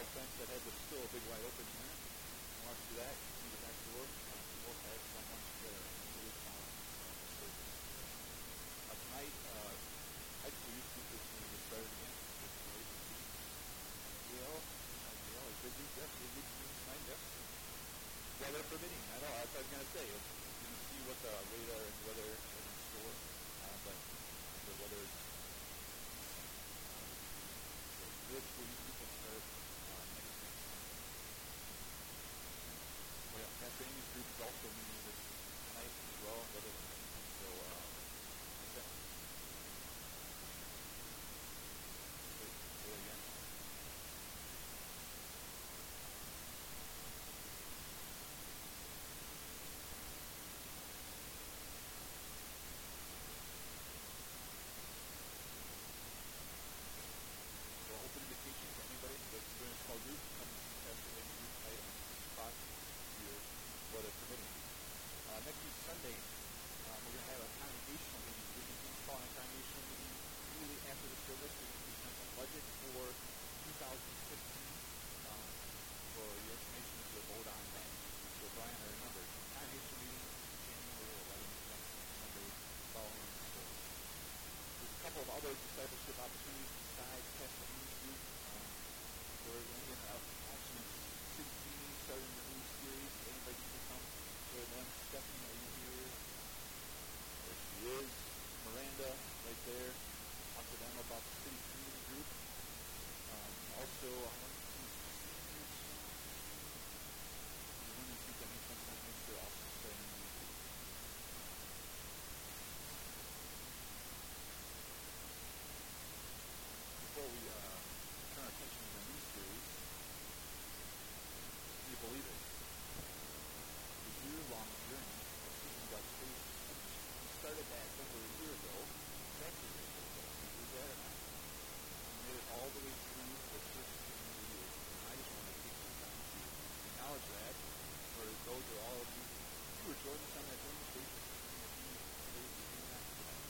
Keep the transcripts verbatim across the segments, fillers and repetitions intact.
fence that had the still a big wide open there. Walk through that, see the back door. Uh, we both had some lunch together. Really fun uh, service. Uh, tonight, uh, high school youth group is going to get started again. It's late. Uh, Gail, uh, Gail, is big week. Yes, big week tonight. Yes. Weather permitting. I know. That's what I was going to say. It's going to see what the radar and weather has in store. Uh, but the weather is good for you people to start uh, next week. Oh yeah, Pastor Amy's group is also meeting this tonight as well, weather permitting. So, uh, what's that? Say, say that again. So, open invitation for anybody that's doing a small group. Come and see Pastor Amy's group tonight on six o'clock here, weather permitting. Uh, next week, Sunday, um, we're going to have a congregational meeting. We're going to call a congregational meeting immediately after the service. We're going to present a budget for two thousand fifteen. Um, for your information, to vote on that. So, Brian, I remember, congregational meeting January eleventh, next Sunday, following the service. There's a couple of other discipleship opportunities besides Pastor Amy's group. Um, we're going to be in an Actions City Team starting a new series. Anybody can come join them. Stephanie, are you here? There she is. Miranda, right there. Talk to them about the City Community Group. Um, also, I want to see seniors. The women's group that meets sometime next year also starting a new group. Before we uh, turn our attention to the new series, can you believe it? The year-long journey of seeking God's face is finished. We started that over a year ago, exactly a year ago. Can you believe that or not? We made it all the way through the first three years. And I just want to take some time to acknowledge that for those of all of you who were joining us on that journey. Raise your hand if you if you're doing that tonight.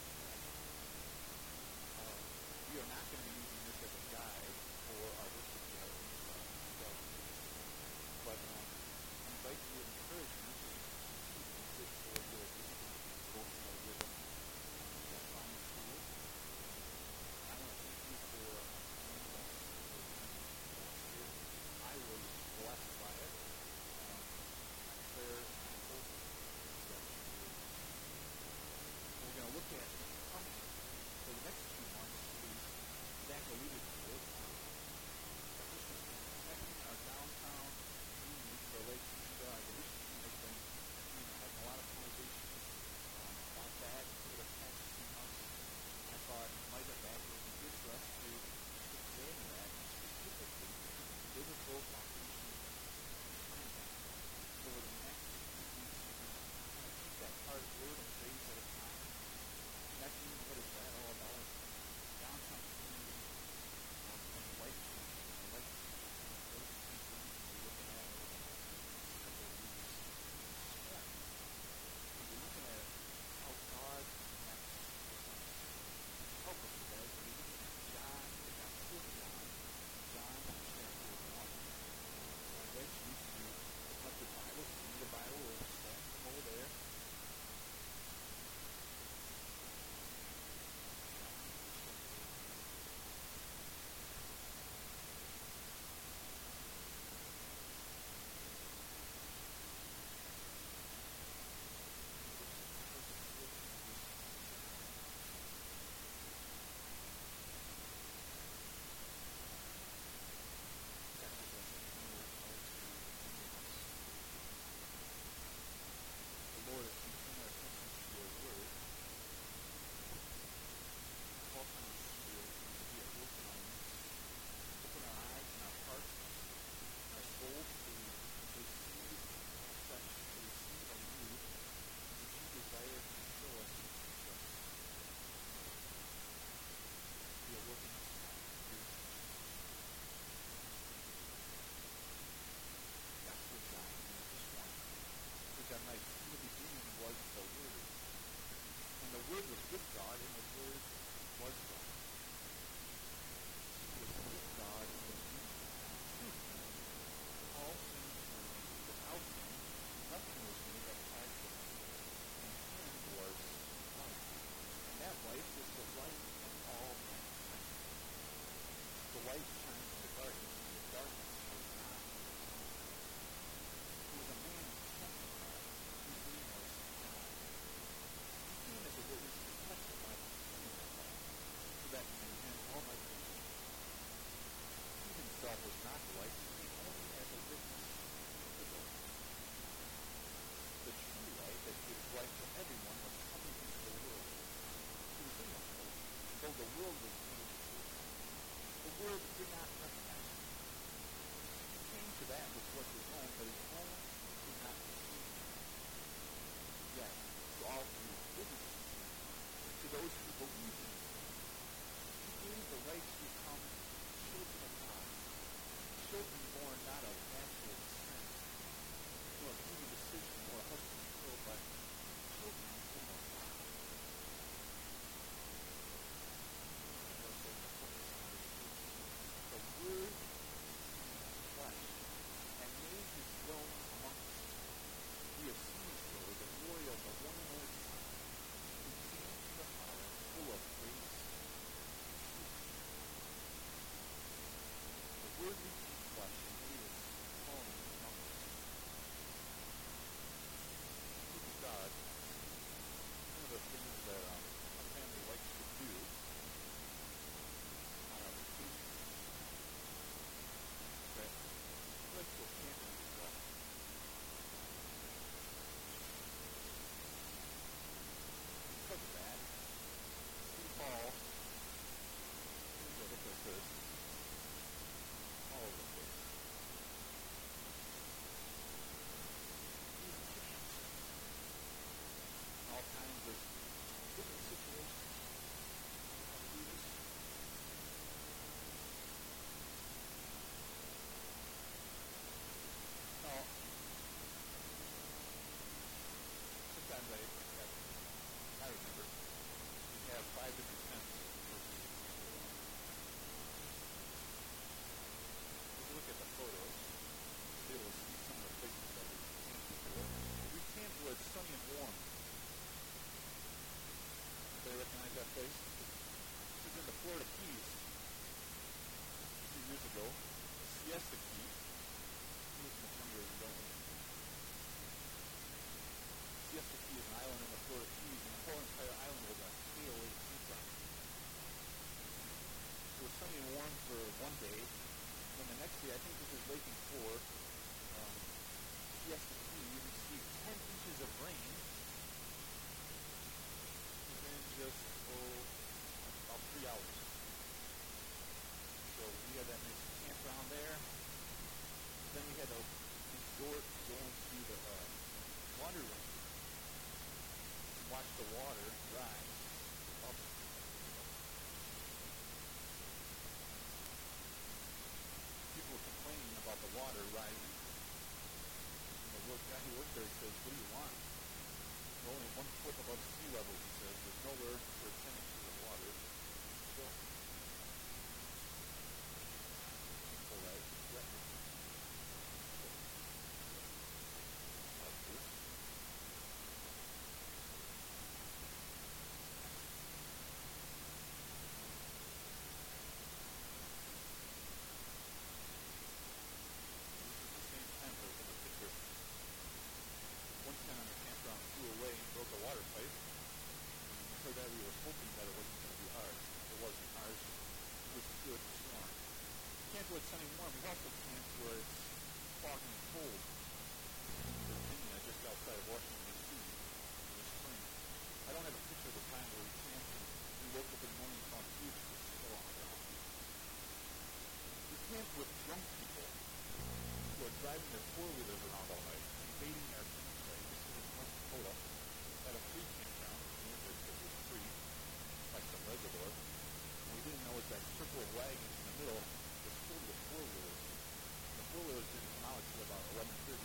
Uh, we are not going to be using this as a guide for our worship gatherings uh, throughout the week. But um, I invite you to encourage you to use it for your weekly devotional rhythm. Um, I find it cool. I want to thank you for uh, joining us for the last year. I was blessed by it. Um, my prayer and my hope is that you will. We're going to look at coming for the next few months is Zach alluded to it. Um, our Christmas team connecting our downtown community for Lake Geneva. Our leadership team has been you know, having a lot of conversations um, about that for the past few months. I thought might have that would be good for us to examine that specifically, the biblical foundation behind that. So over the next few weeks, we're going to kind of take that part word and phrase at a time. Connecting, what is that all about? Downtown community um, and life change. And life change. Those three things we'll be looking at over the next couple of weeks. This morning, we're looking at how God connects with us. To help us with that, we're looking at John, the Gospel of John, John chapter one. So I invite you to open up your Bibles, if you need a Bible, we'll stand them over there. The Word was with God, and the Word was God. He was with God in the beginning. the world was made to see. The world did not recognize him. He came to that which was his own, but his own did not receive him. Yet, to all who did receive him, to those who believed in his name, he gave the right to become children of God, children born not of natural descent, nor of human decision or a husband's will, but children born of God. The Word became flesh and made his dwelling among us. We have seen his glory, the glory of the one and only Son, who came from the Father, full of grace and truth. The Word became flesh and made his dwelling among us. Speaking of God, one of the things that um, a family likes to do on our vacation is that we like to go camping as well. Because of that, we haul things that look like this all over the place. These pictures, all kinds of different situations. How to do this? Now, sometimes I have, I remember, we have five different tents versus a camper one. If you look at the photos, you'll be able to see some of the places that we camped before. We camped where it's sunny and warm. Anybody recognize that place? This is in the Florida Keys a few years ago. Siesta Key. Who was much younger than don't we? Siesta Key is an island in the Florida Keys, and the whole entire island was a K O A campground. It was sunny and warm for one day, and then the next day, I think this is late before, um, Siesta Key, we received ten inches of rain within just, oh, about three hours. So we had that nice campground there. Then we had to resort to going to the uh, water room and watch the water rise up. People were complaining about the water rising. And the work guy who worked there says, "What do you want? We're only one foot above sea level," he says. "There's nowhere for ten inches of water to go." So that threatened. Like this. This is the same tent that was in the picture. One tent on the campground flew away and broke a water pipe. And for that we were hoping that it wasn't going to be ours. It wasn't ours. It was good and strong. Camped where it's sunny and warm. We've also camped where it's foggy and cold. In Virginia, just outside of Washington, D C in the spring. I don't have a picture of the time where we camped and we woke up in the morning and found huge snow on the ground. We camped with drunk people who are driving their four-wheelers around all night, invading our campsite. This is in North Dakota at a free campground. We went there because it was free, like some reservoir. And we didn't know that circle of wagons in the middle was filled with four-wheelers. The four-wheelers didn't come out until about eleven thirty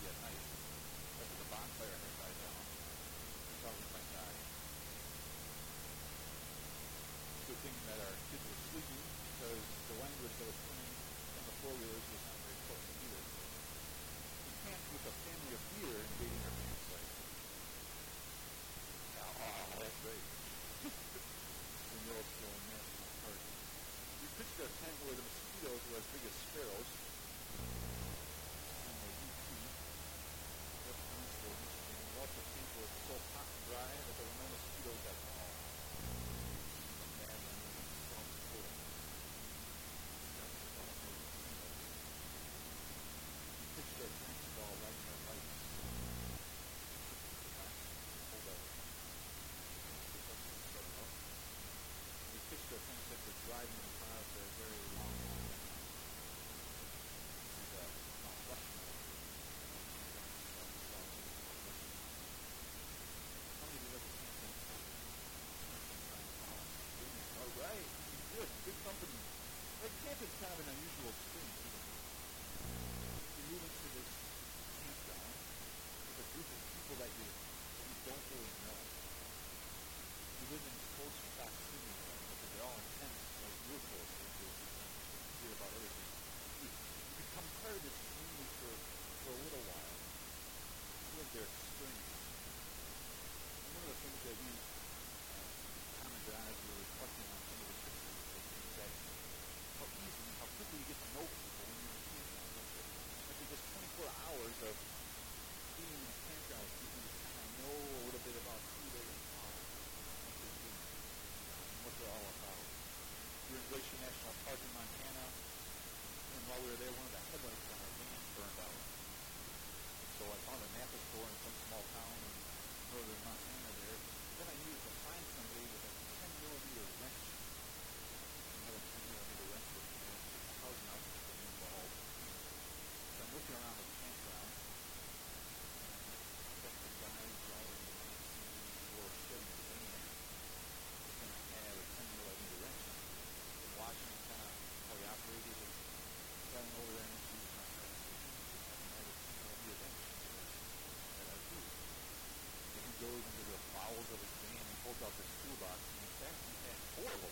that we uh, commented on as we were reflecting on some of the scriptures is that how easy, how quickly you get to know people when you're in a campground, don't you? After just twenty-four hours of being in a campground with people, you kind of know a little bit about who they are, what they do, and what they're all about. We were in Glacier National Park in Montana, and while we were there, one of the headlights on our van burned out. So I found a Napa store in some small town in northern Montana there. Then I needed to find somebody with a ten millimeter wrench. I have a ten millimeter wrench with me. I don't take the housing out because I'm involved. So I'm looking around the campground. And I've got the guy driving the nineteen eighty-four Chevy van who's going to have a ten millimeter wrench. And watching kind of how he operated and driving over there and introducing myself. I haven't had a ten millimeter wrench that I do. So he goes into the bowels of his van and pulls out this toolbox, and in fact he had four of them.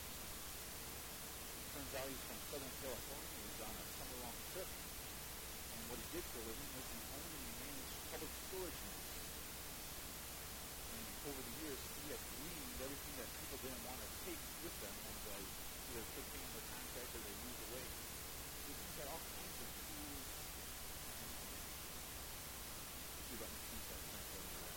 It turns out he's from Southern California. He was on a summer-long trip, and what he did for a living was he owned and managed public storage units. And over the years, he had gleaned everything that people didn't want to take with them when they either took things under contract or they moved away. So he's got all kinds of tools. See if I can keep that thing over there.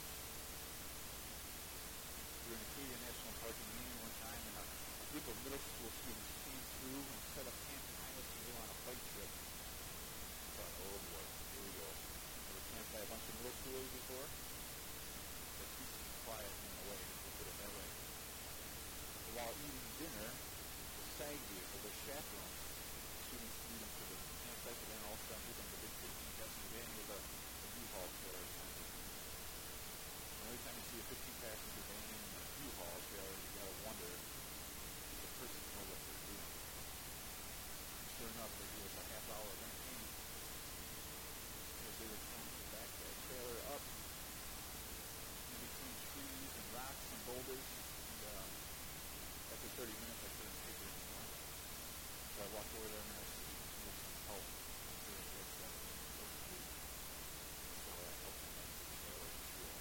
We were in Acadia National Park in Maine one time, and a, a group of middle school students came through and set up camp behind us, and we were on a bike trip. I thought, oh boy, here we go. Ever camped by a bunch of middle schoolers before? They're peace and quiet in a way, we'll put it that way. So while eating dinner, the SAG vehicle, the chaperones, students lead them to the campsite, but then all of a sudden, here comes a big fifteen passenger van with a, a U-Haul trailer behind it. And every time you see a fifteen passenger van and a U-Haul trailer, you gotta wonder, does the person know what they're doing? And sure enough, they gave us a half hour of entertainment as they were trying to back that trailer up in between trees and rocks and boulders. And uh, after thirty minutes, I couldn't take it anymore. So I walked over there and asked if he needed some help. So he was uh, supposed to do. So I helped him up to the trailer and fuel.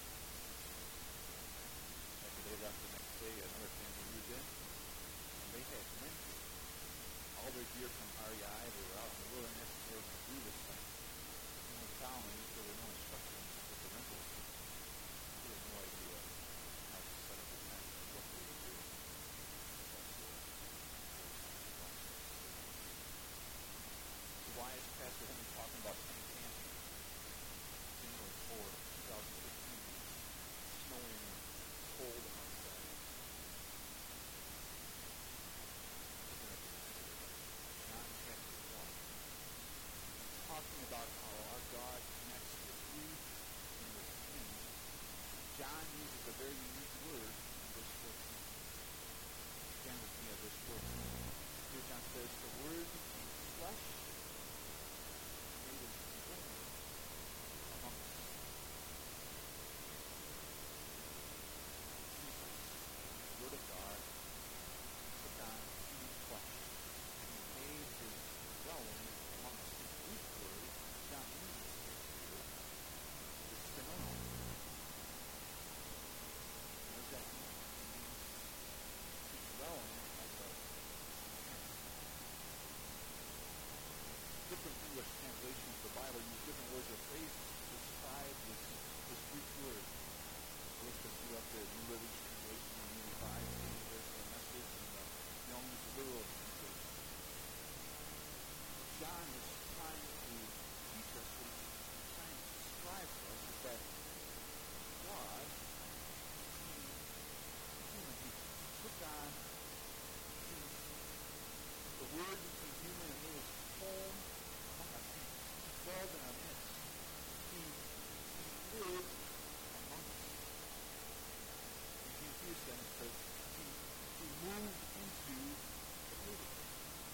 After they left the next day, another family moved in, and they had rented all their gear from R E I. They were out in the wilderness, and they were going to do this thing. And we found there were no instructions with the rentals. We had no idea how to set up a tent or what they were doing. So why is Pastor Henry talking about tent camping? January fourth, twenty fifteen. It's snowing and cold outside. Looking at the text here. John chapter one. It's talking about how our God connects the three in the three. John uses a very unique word in verse fourteen. Stand with me at verse fourteen. Here John says, the Word became flesh and made his dwelling among us. Jesus, the Word of God, took on human flesh, and he made his dwelling among us. The Greek word John uses here is stenono. What does that mean? It means to dwell in like a tent. Different English translations of the Bible use different words or phrases to describe this, this Greek word. Elizabeth threw up the New Living Translation, the New Revised English, the Message, and the Young's Literal Translation. John is trying to teach us, what he's trying to describe for us, is that God became human. He took on human form. The Word became human and made his home among us. He, he dwelled in our midst. He, he lived among us. You can confuse them because he, he moved into the neighborhood.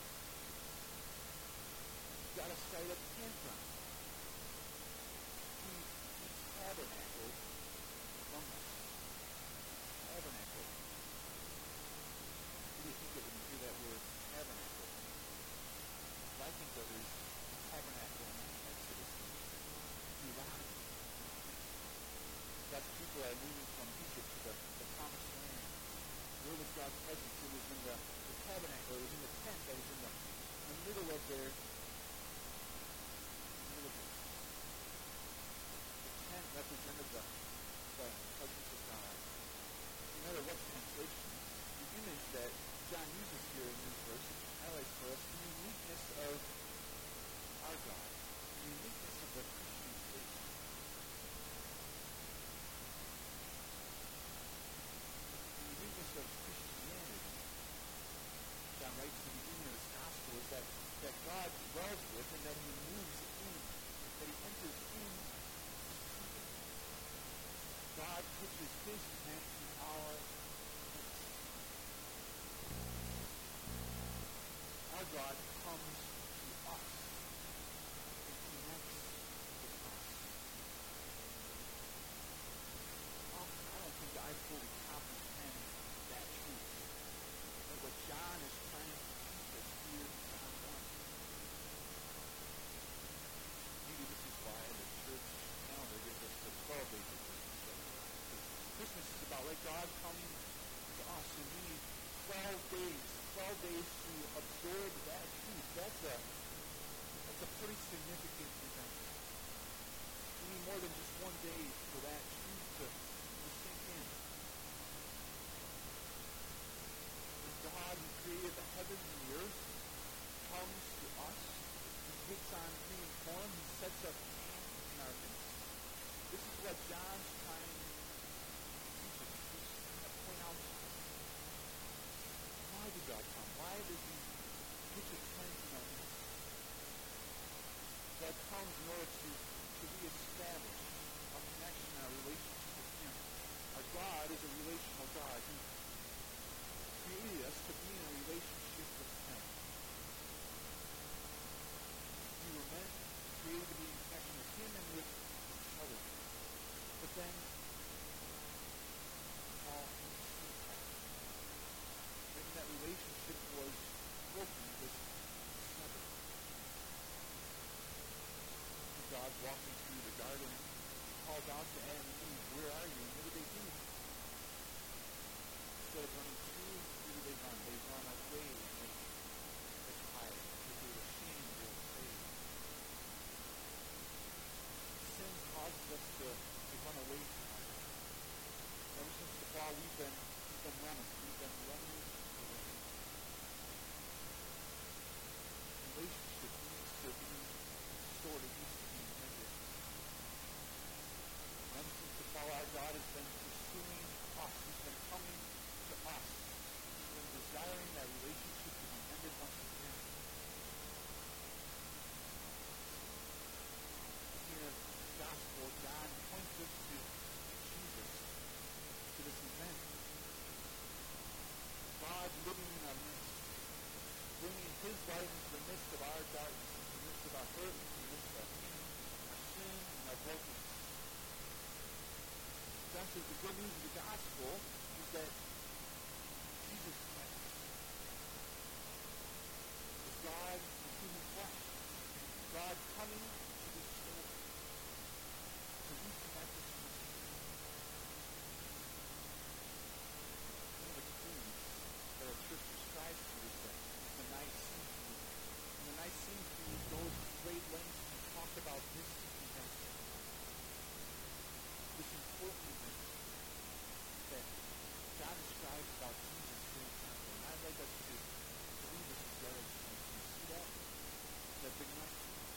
He got a site at the campground. He, he tabernacled among us. Tabernacle. What do you think of when you hear that word tabernacle? What I think of is the tabernacle in Exodus, Deuteronomy. God's people Israel moving from Egypt to the, the promised land. Where was God's presence? It was in the, the tabernacle. It was in the tent that was in the, in the middle of their, in the middle of their tent. The tent represented the, the presence of God. No matter what translation, the image that John uses here in these verses highlights for us the uniqueness of our God, the uniqueness of the Christian faith. The uniqueness of Christianity, John writes at the beginning of his gospel, is that, that God dwells with and that he moves in, that he enters in his people. God pitches his tent in our midst. Our God comes to us and connects with us. Often, I don't think I fully comprehend that truth. But what John is trying to teach us here in John one. Maybe this is why the church calendar gives us the twelve days of Christmas. Right? Christmas is about like God coming to us, and we need twelve days, twelve days to absorb that truth. That's a that's a pretty significant event. We need more than just one day for that truth to, to sink in. The God who created the heavens and the earth comes to us. He takes on human form. He sets up camp in our midst. This is what John's trying to teach us. He's trying to point out to us. Why did God come? Why does he pitch a tent in our midst? God comes in order to, to reestablish our connection, our relationship with him. Our God is a relational God. He created us to be in a relationship with him. We were meant, created to be in connection with him and with each other. But then, all when that relationship was broken, it was severed. God walking through the garden called out to Adam and Eve, "Where are you?" And what did they do? Instead of running to, who did they run? They run away and they, they hide because they were ashamed, they were afraid. Sin causes us to, to run away from God. Ever since the fall, we've been, we've been running. We've been running away. Relationship needs to be restored. It needs to be mended. Ever since the fall, our God has been pursuing us. He's been coming to us. He's been desiring that relationship to be mended once again. Here in the gospel, John points us to Jesus, to this event. God living in our midst, bringing his light into the midst of our darkness, into the midst of our hurt, into the midst of our pain, our sin, and our brokenness. John says the good news of the gospel is that Jesus Christ is God in human flesh. God coming to restore, to reconnect us with him. One of the creeds that our church describes to is the, the Nicene Creed. And the Nicene Creed goes to great lengths to talk about this event. This important event that John describes about Jesus here in Temple. And I'd like us to, to read this together. Can you see that? That big enough?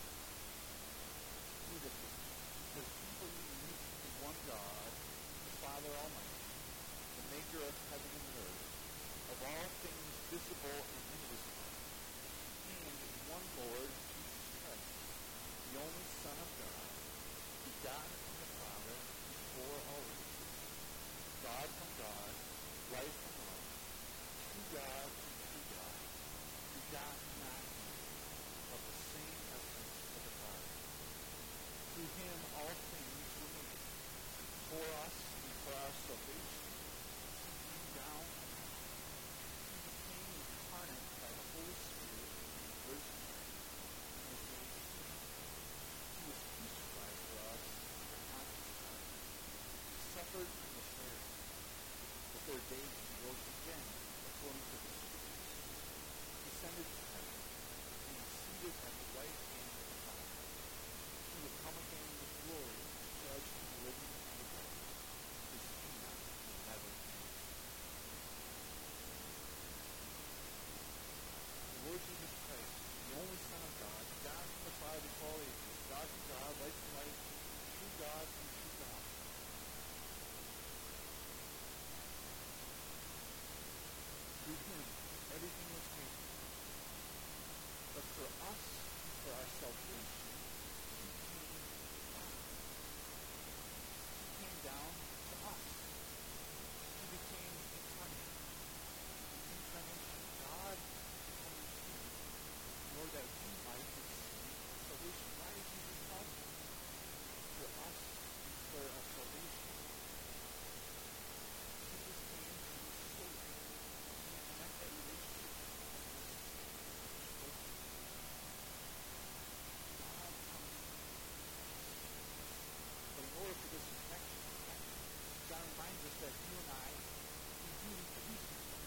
Read this with me. It says, "We believe in one God, the Father Almighty, the maker of heaven and earth, of all things visible and invisible, and in one Lord, Jesus Christ, the only Son of God, begotten from the Father before all ages, God from God, life from life, true God from true God, begotten, not made, of the same essence of the Father. Through him all things were made. For us and for our salvation, he came down from heaven. He became incarnate by the Holy Spirit in the Virgin Mary and was made human. He was crucified for us under Pontius Pilate. He suffered day he rose again, according to the Scriptures, descended to heaven, and is seated at the right hand of the Father. He will come again in his glory to judge the living and the dead. His kingdom will never end. The Lord Jesus Christ, the only Son of God, God from the Father to all ages, God from God, light from light, true God from true God. Through him, everything was made. But for us, for our salvation, he came down. He came down to us. He became incarnate. Incarnation, God becoming human, in order that we might receive salvation. Why did Jesus come? For us and for our salvation. Jesus came to restore, to connect that relationship that was broken. God comes to us. But in order for this connection to happen, John reminds us that you and I, we do need to do something.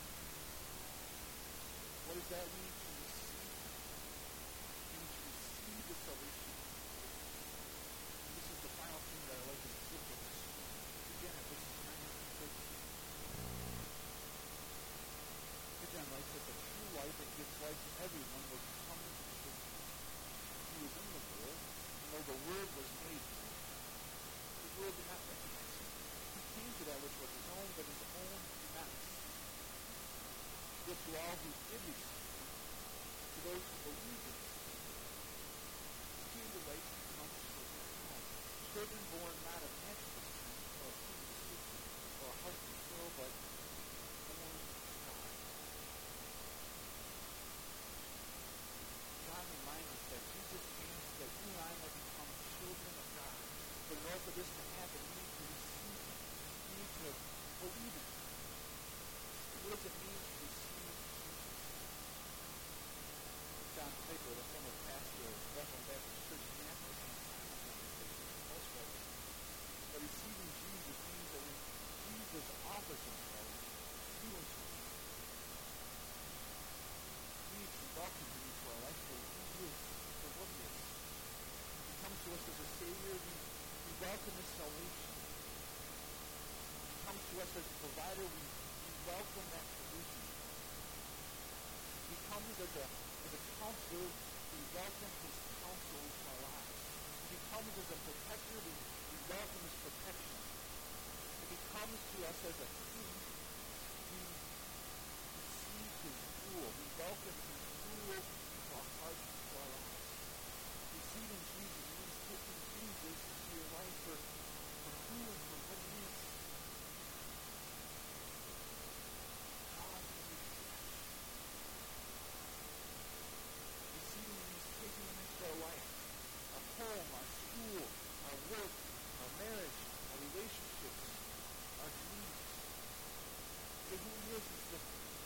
What does that mean to receive? We need to receive the salvation of God. And this is the final thing that I'd like us to look at this morning. Again, at verses nine through thirteen. John writes that the true light that gives light to everyone was come into the world. He was in the world, and though the Word was made known, the world did not recognize him. He came to that which was his own, but his own did not receive him. Yet to all who did receive him, to those who believed in his name, he gave the right to become children of God. Children born not of natural descent, or of human decision, or a heart from soil, but born of God. John reminds us that Jesus came so that you and I might become children of God. But in order for this to happen, we need to receive him. We need to believe in him. What does it mean to receive Jesus? John Piper, the former pastor of Bethlehem Baptist Church in Annapolis, and Simon conversation elsewhere, that receiving Jesus means that when Jesus offers himself to and to me, we need to welcome him into our life for who he is, for what he is. He comes to us as a Savior. We, we welcome his salvation. He comes to us as a provider. We, we welcome that provision. He comes as a, as a counselor. We welcome his counsel into our lives. He comes as a protector. We, we welcome his protection. If he comes to us as a king, we receive his rule. We welcome his rule into our hearts and into our lives. Receiving Jesus means taking Jesus into your life for, for who and for what he is. God made flesh. Receiving means taking him into our life. Our home, our school, our work, our marriage, our relationships, our dreams. So who he is is the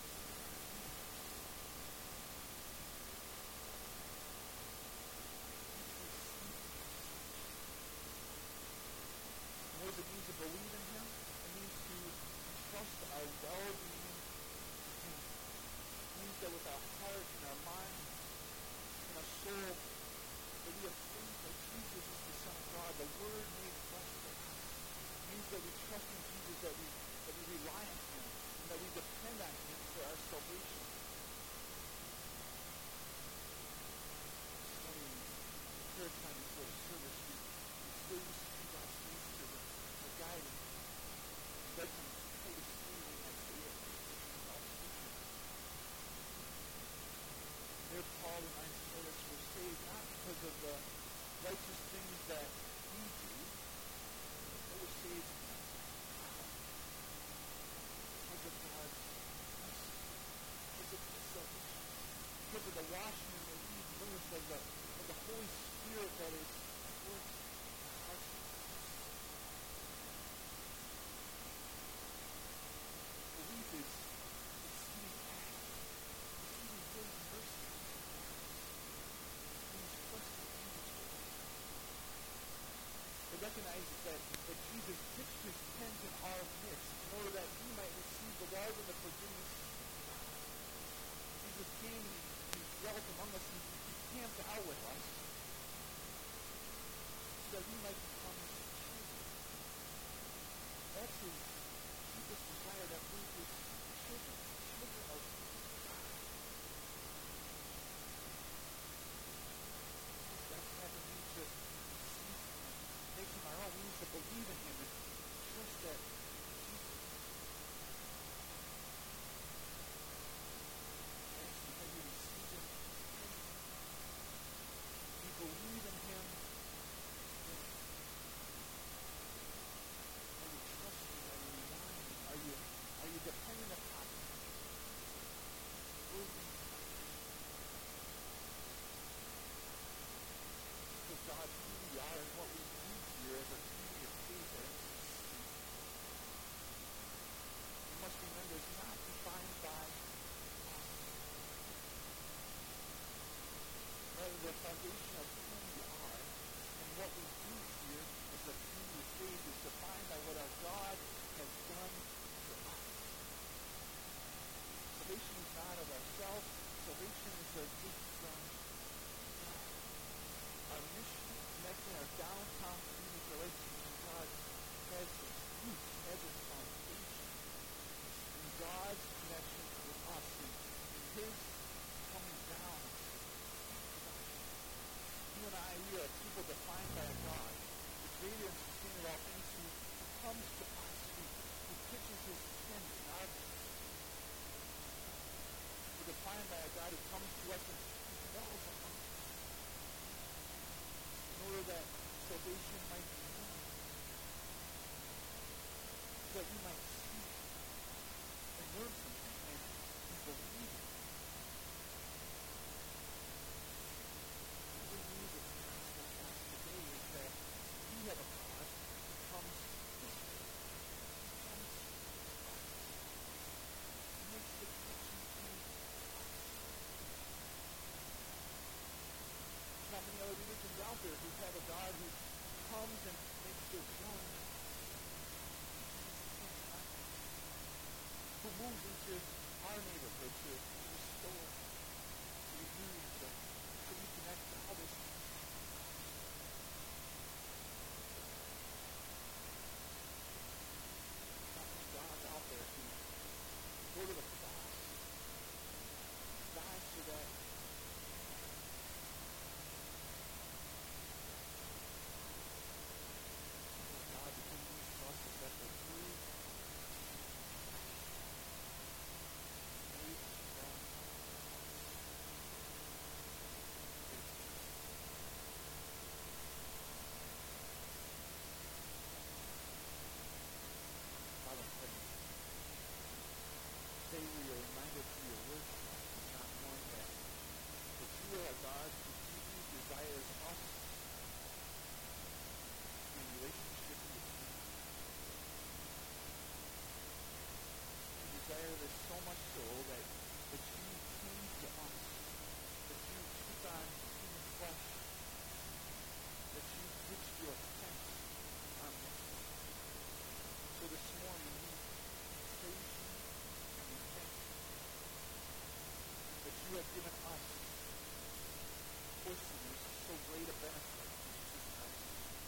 what does it mean to believe in him? It means to trust our well-being in him. It means that with our heart and our mind and our soul, that we have faith that Jesus is the Son of God, the Word made flesh for us. It means that we trust in Jesus, that we that we rely on him, and that we depend on him for our salvation. This morning, in prayer time before the service, we, we still used to use God's face to the our guiding. We let him pull us through the next day of God's vision. There Paul reminds us that we're saved not because of the righteous things that we do, but we're saved because of God. Because of God's mercy. Because because this is um, our mission, connecting our downtown community relationship with God has its roots, has its foundation in God's connection with us and, and His coming down to us. You and I, we are people defined by a God, the creator and sustainer of all things, who, who comes to us, who, who pitches His tent in our midst. We're defined by a God who comes to us and dwells among us in order that salvation might be known, that we might see and learn from Him and, and believe in Him. The good news of the gospel for us today is that we have a God who comes this way, who comes to us, who makes the connection to us. There's not many other religions out there who have a God who comes and makes their dwelling in us. Who moves into our neighborhood to, to restore, to renew, to, to reconnect to others. Not many gods out there who go to the cross, die so that God, the good news for us is that the true today we are reminded through your word to us in John one that, that you are a God who deeply desires us in relationship with you. You desire this so much so that, that you came to us, that you took on human flesh, that you pitched your tent in our midst. So this morning we praise you and we thank you that you have given us, poor sinners, so great a benefit in Jesus Christ.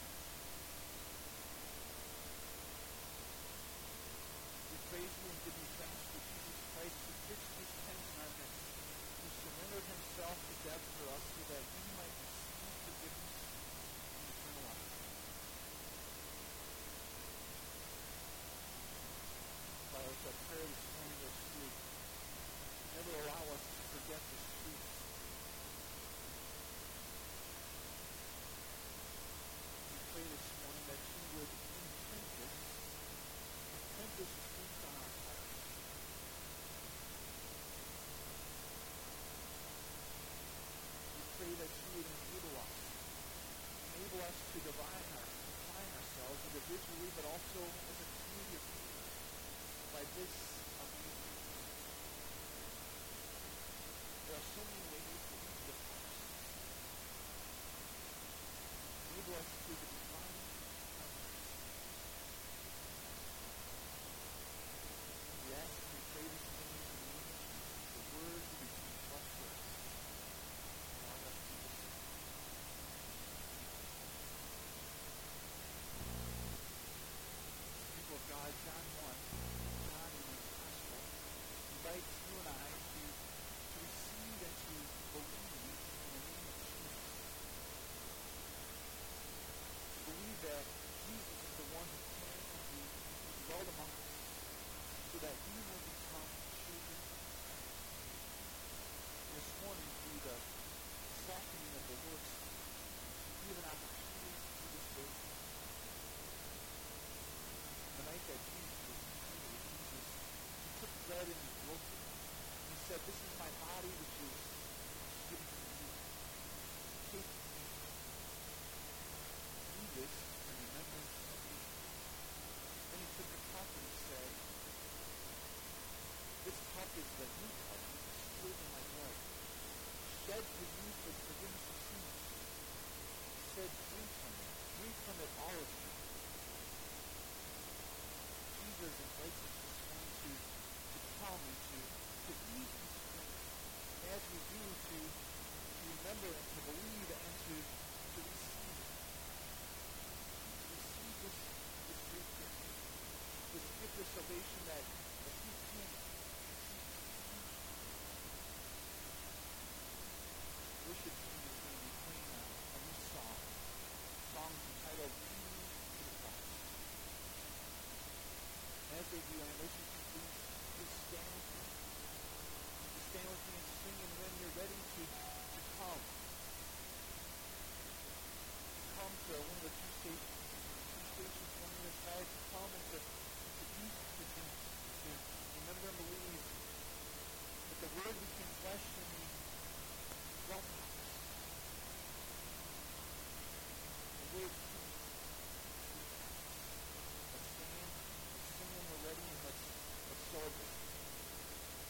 We praise you and give you thanks for Jesus Christ, who pitched his tent in our midst, who surrendered himself to death for us so that we might receive forgiveness and eternal life. Father, it's our prayer this morning that you would never allow us to forget this truth. We pray this morning that you would imprint this, imprint this truth on our hearts. We pray that you would enable us, enable us to divine our, define ourselves individually, but also as a community of believers by this amazing truth. There are so many ways that we could approach this. Enable us to define our lives. We ask and we pray this morning in the name of Jesus. The word will become flesh for us. Allow us to listen. People of God, John one, John in his gospel, invites you and I to to receive and to believe in the name of Jesus. To believe that Jesus is the one who came and who, who dwelled among us so that we may become children of God. This morning, through the softening of the Lord's Supper, we have an opportunity to do this very thing. The night that Jesus was betrayed, Jesus, he took bread and he broke it. He said, "This is my body which is given for you. Take and eat. Do this in remembrance of me." Then he took the cup and he said, "This cup is the new covenant, spilled in my blood, shed for you for the forgiveness of sins." He said, "Drink from it. Drink from it, all of you." Jesus invites us this morning to, to come and to, to eat and to drink. as we do, to, to remember and to believe and to, to receive. To receive this, this great gift. This gift of salvation that, that He came. Worship team is going to be playing a, a new song. The song is entitled Lead Me to the Cross. As they do, I invite you to please, please stand with me. Please stand with me and sing, and when you're ready to, to come, to come to one of the two stations